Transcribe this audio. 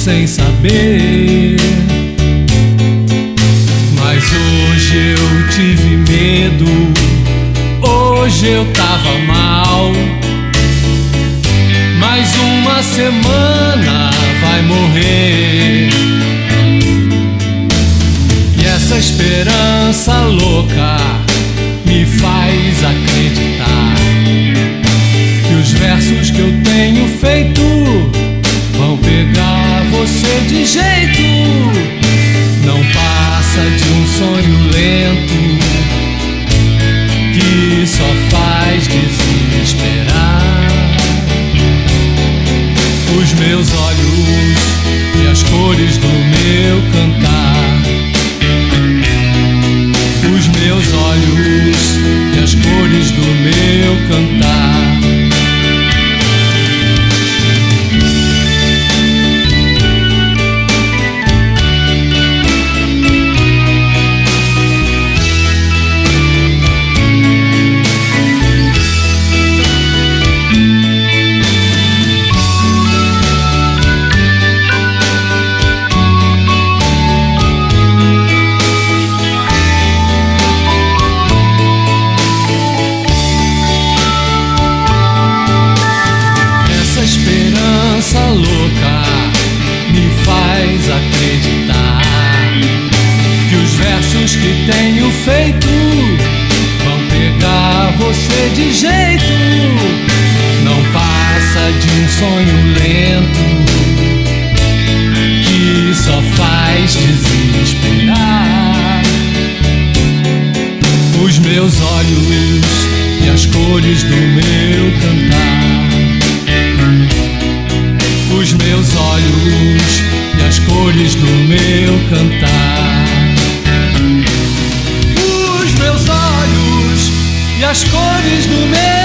sem saber. Mas hoje eu tive medo, hoje eu tava mal. Mais uma semana vai morrer, e essa esperança louca me faz acreditar que os versos que eu tenho feito vão pegar você de jeito. Não passa de um sonho lento que só faz desesperar. Os meus olhos e as cores do meu cantar. Os meus olhos e as cores do meu cantar. Esperança louca me faz acreditar que os versos que tenho feito vão pegar você de jeito. Não passa de um sonho lento que só faz desesperar. Os meus olhos e as cores do meu cantar. Os meus olhos e as cores do meu cantar. Os meus olhos e as cores do meu